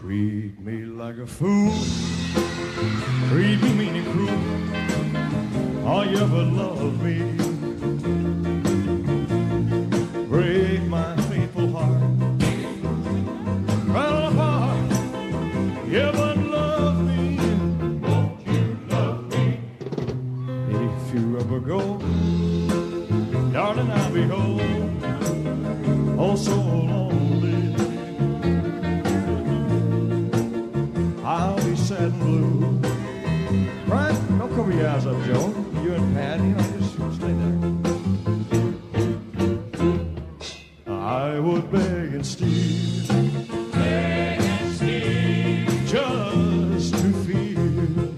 Treat me like a fool, treat me mean and cruel, all you ever loved me. Break my faithful heart, right apart, you ever love me, won't you love me? If you ever go, darling, I'll be home, oh so lonely. I'll be sad and blue. Right? Don't cover your eyes up, Joe. You and Patty, just stay there. I would beg and steal, just to feel,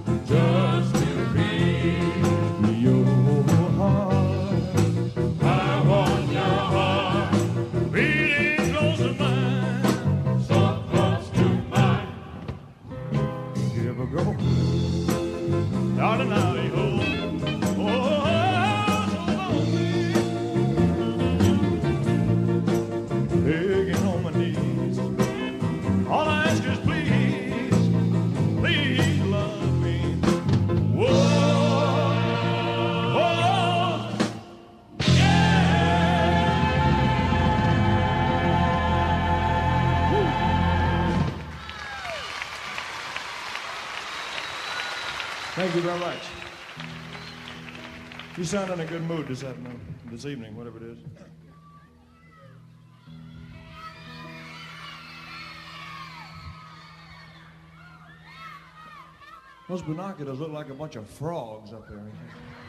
your heart. I want your heart beating close to mine, so close to mine. You ever go, darling, I'll be home, oh, so lonely, begging on my knees. All I ask is please, please love me. Whoa, whoa, yeah. Thank you very much. You sound in a good mood this afternoon, this evening, whatever it is. Those binoculars look like a bunch of frogs up there.